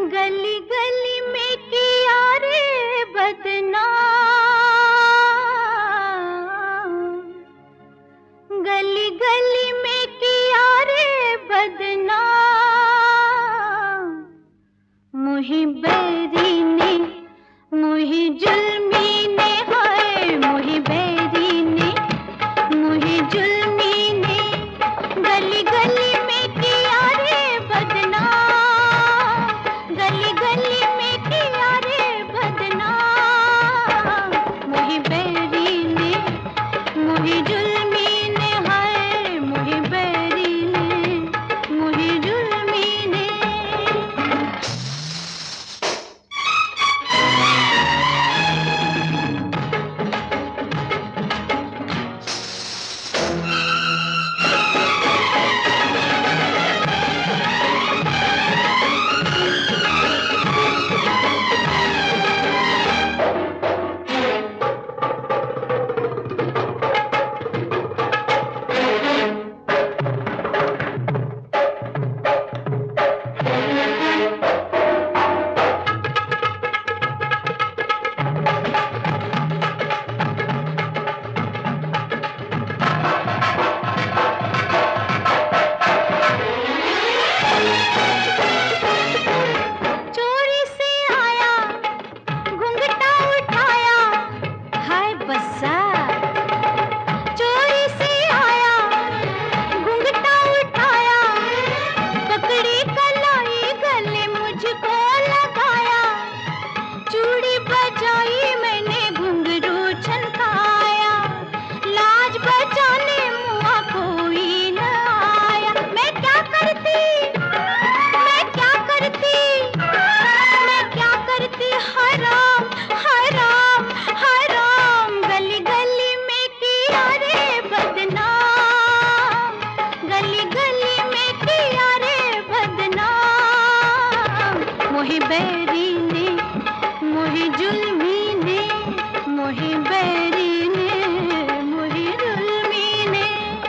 गली गली में किया रे बदनाम, गली गली में किया रे बदनाम। मुही बैरी ने मुही जुल्मी ने, हाय मुही बैरी ने मुही जुल्मी ने, गली गली में किया रे बदनाम, गली गली में किया रे बदनाम। मुही बैरी ने मुही जुल्मी ने, हाय मुही बैरी ने मुही जुल्मी ने। मुही बैरी ने मुही जुल्मी ने, मुही बैरी ने मुही जुल्मी ने।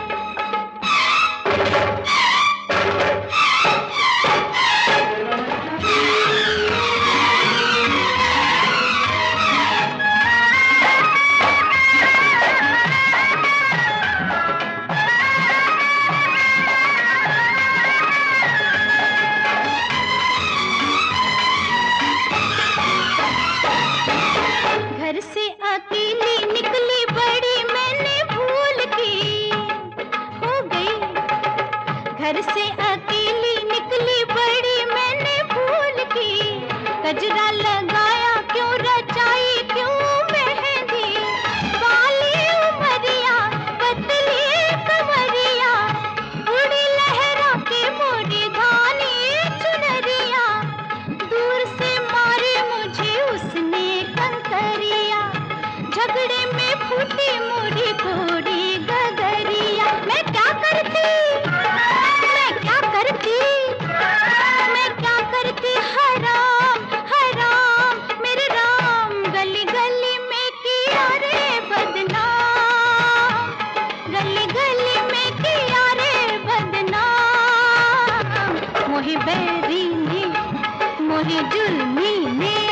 घर से अकेली निकली बड़ी मैंने भूल की हो गई, घर से अकेली निकली बड़ी मैंने भूल की। गजरा लगाया क्यों, रचाई क्यों मेहंदी, बाली उमरिया पतली कमरिया, उड़ी लहरा के मोरी धानी चुनरिया। दूर से मारे मुझे उसने कंकरिया, झगड़े में फूटी मोरी घोड़ी गगरिया। मैं क्या करती, मैं क्या करती, मैं क्या करती, हराम हराम मेरे राम। गली गली में किया रे बदनाम, गली गली में किया रे बदनाम। मुही बैरी ने मुही जुल्मी ने।